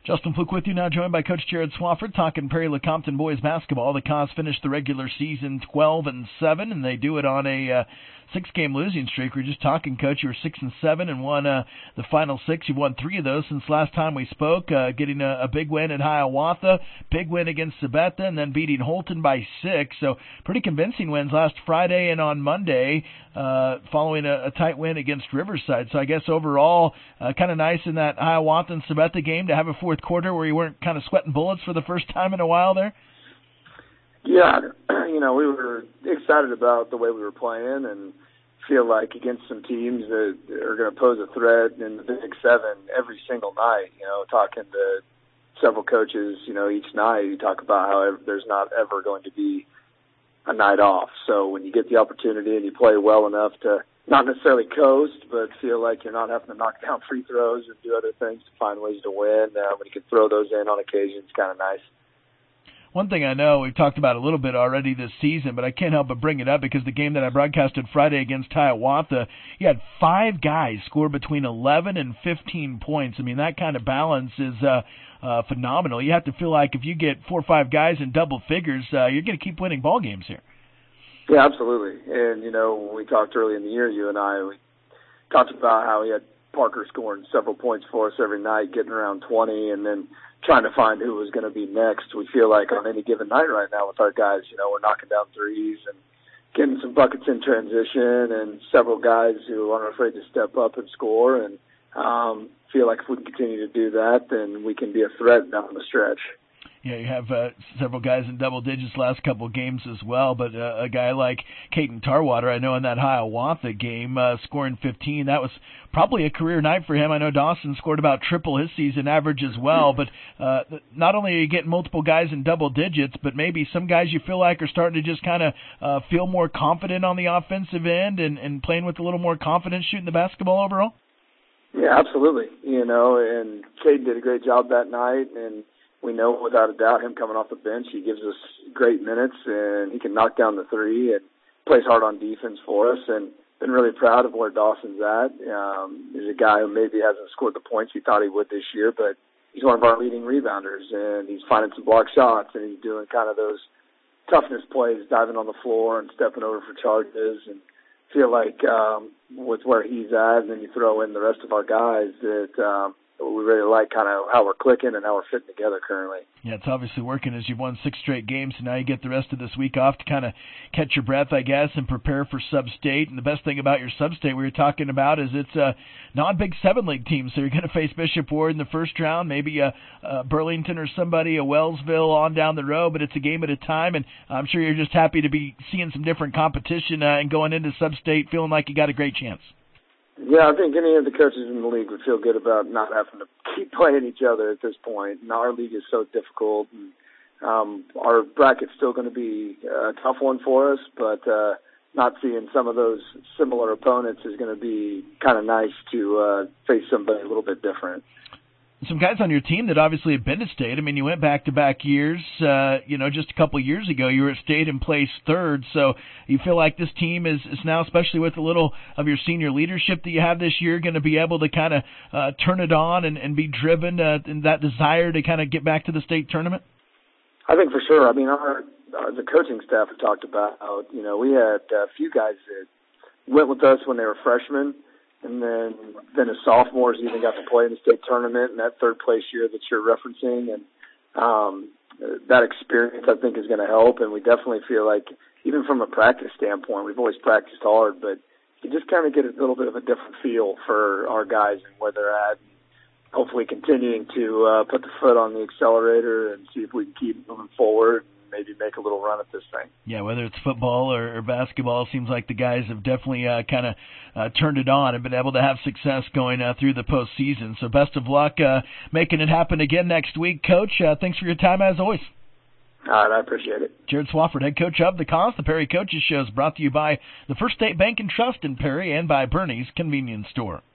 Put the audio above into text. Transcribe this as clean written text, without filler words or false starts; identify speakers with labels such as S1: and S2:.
S1: Justin Fluke with you now, joined by Coach Jared Swafford, talking Perry Lecompton boys basketball. The Cause finished the regular season 12-7, and they do it on a 6-game losing streak. We were just talking, Coach. You were 6-7 and won the final 6. You've won 3 of those since last time we spoke. Getting a big win at Hiawatha, big win against Sabetha, and then beating Holton by 6. So pretty convincing wins last Friday and on Monday, following a tight win against Riverside. So I guess overall, kind of nice in that Hiawatha and Sabetha game to have a fourth quarter where you weren't kind of sweating bullets for the first time in a while there?
S2: Yeah, we were excited about the way we were playing and feel like against some teams that are going to pose a threat in the Big Seven every single night. Talking to several coaches, each night you talk about how there's not ever going to be a night off. So when you get the opportunity and you play well enough to not necessarily coast, but feel like you're not having to knock down free throws and do other things to find ways to win, when you can throw those in on occasion, it's kind of nice.
S1: One thing I know, we've talked about a little bit already this season, but I can't help but bring it up because the game that I broadcasted Friday against Hiawatha, you had 5 guys score between 11 and 15 points. I mean, that kind of balance is phenomenal. You have to feel like if you get 4 or 5 guys in double figures, you're going to keep winning ball games here.
S2: Yeah, absolutely. And, when we talked early in the year, you and I, we talked about how we had Parker scoring several points for us every night, getting around 20, and then trying to find who was going to be next. We feel like on any given night right now with our guys, we're knocking down threes and getting some buckets in transition, and several guys who aren't afraid to step up and score, and feel like if we can continue to do that, then we can be a threat down the stretch.
S1: Yeah, you have several guys in double digits last couple of games as well, but a guy like Caden Tarwater, I know in that Hiawatha game, scoring 15, that was probably a career night for him. I know Dawson scored about triple his season average as well, but not only are you getting multiple guys in double digits, but maybe some guys you feel like are starting to just kind of feel more confident on the offensive end and playing with a little more confidence shooting the basketball overall?
S2: Yeah, absolutely. And Caden did a great job that night, and we know without a doubt him coming off the bench, he gives us great minutes, and he can knock down the three and plays hard on defense for us. And been really proud of where Dawson's at. He's a guy who maybe hasn't scored the points he thought he would this year, but he's one of our leading rebounders, and he's finding some block shots, and he's doing kind of those toughness plays, diving on the floor and stepping over for charges, and feel like with where he's at, and then you throw in the rest of our guys that we really like kind of how we're clicking and how we're fitting together currently.
S1: Yeah, it's obviously working as you've won 6 straight games, and now you get the rest of this week off to kind of catch your breath, I guess, and prepare for Sub-State. And the best thing about your Sub-State we were talking about is it's a non-Big 7 league team, so you're going to face Bishop Ward in the first round, maybe a Burlington or somebody, a Wellsville on down the road, but it's a game at a time, and I'm sure you're just happy to be seeing some different competition and going into Sub-State feeling like you got a great chance.
S2: Yeah, I think any of the coaches in the league would feel good about not having to keep playing each other at this point. And our league is so difficult, and our bracket's still going to be a tough one for us, but not seeing some of those similar opponents is going to be kind of nice to face somebody a little bit different.
S1: Some guys on your team that obviously have been to state. I mean, you went back-to-back years. Just a couple of years ago, you were at state and placed third. So you feel like this team is now, especially with a little of your senior leadership that you have this year, going to be able to kind of turn it on and be driven in that desire to kind of get back to the state tournament?
S2: I think for sure. I mean, the coaching staff have talked about, we had a few guys that went with us when they were freshmen, and then as sophomores even got to play in the state tournament in that third place year that you're referencing. And that experience, I think, is going to help. And we definitely feel like, even from a practice standpoint, we've always practiced hard, but you just kind of get a little bit of a different feel for our guys and where they're at. And hopefully continuing to put the foot on the accelerator and see if we can keep moving forward. Maybe make a little run at this thing.
S1: Yeah, whether it's football or basketball, it seems like the guys have definitely kind of turned it on and been able to have success going through the postseason. So best of luck making it happen again next week, Coach. Thanks for your time as always.
S2: All right, I appreciate it.
S1: Jared Swafford, head coach of the Cause. The Perry Coaches Show is brought to you by the First State Bank and Trust in Perry and by Bernie's Convenience Store.